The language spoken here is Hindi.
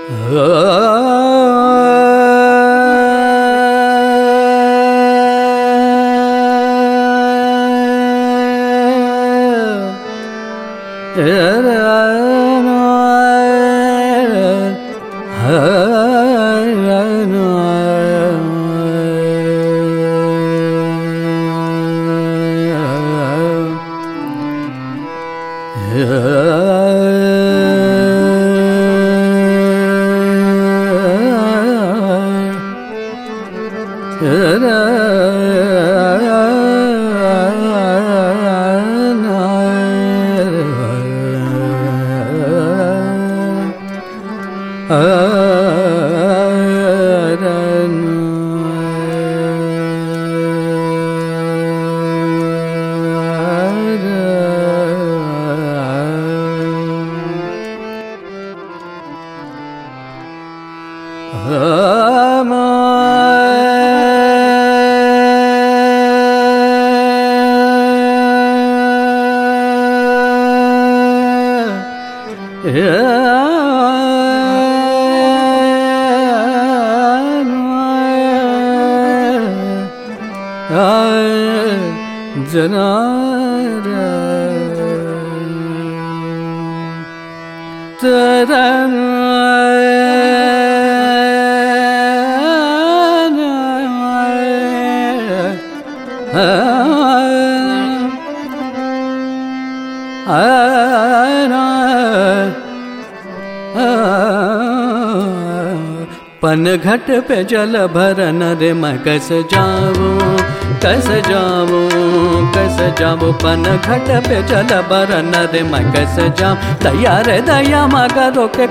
पनघट पे जल भरन रे मैं कैस जाऊं पनघट पे जल भरन रे मैं कैस जाऊं दया रे दया मगरो के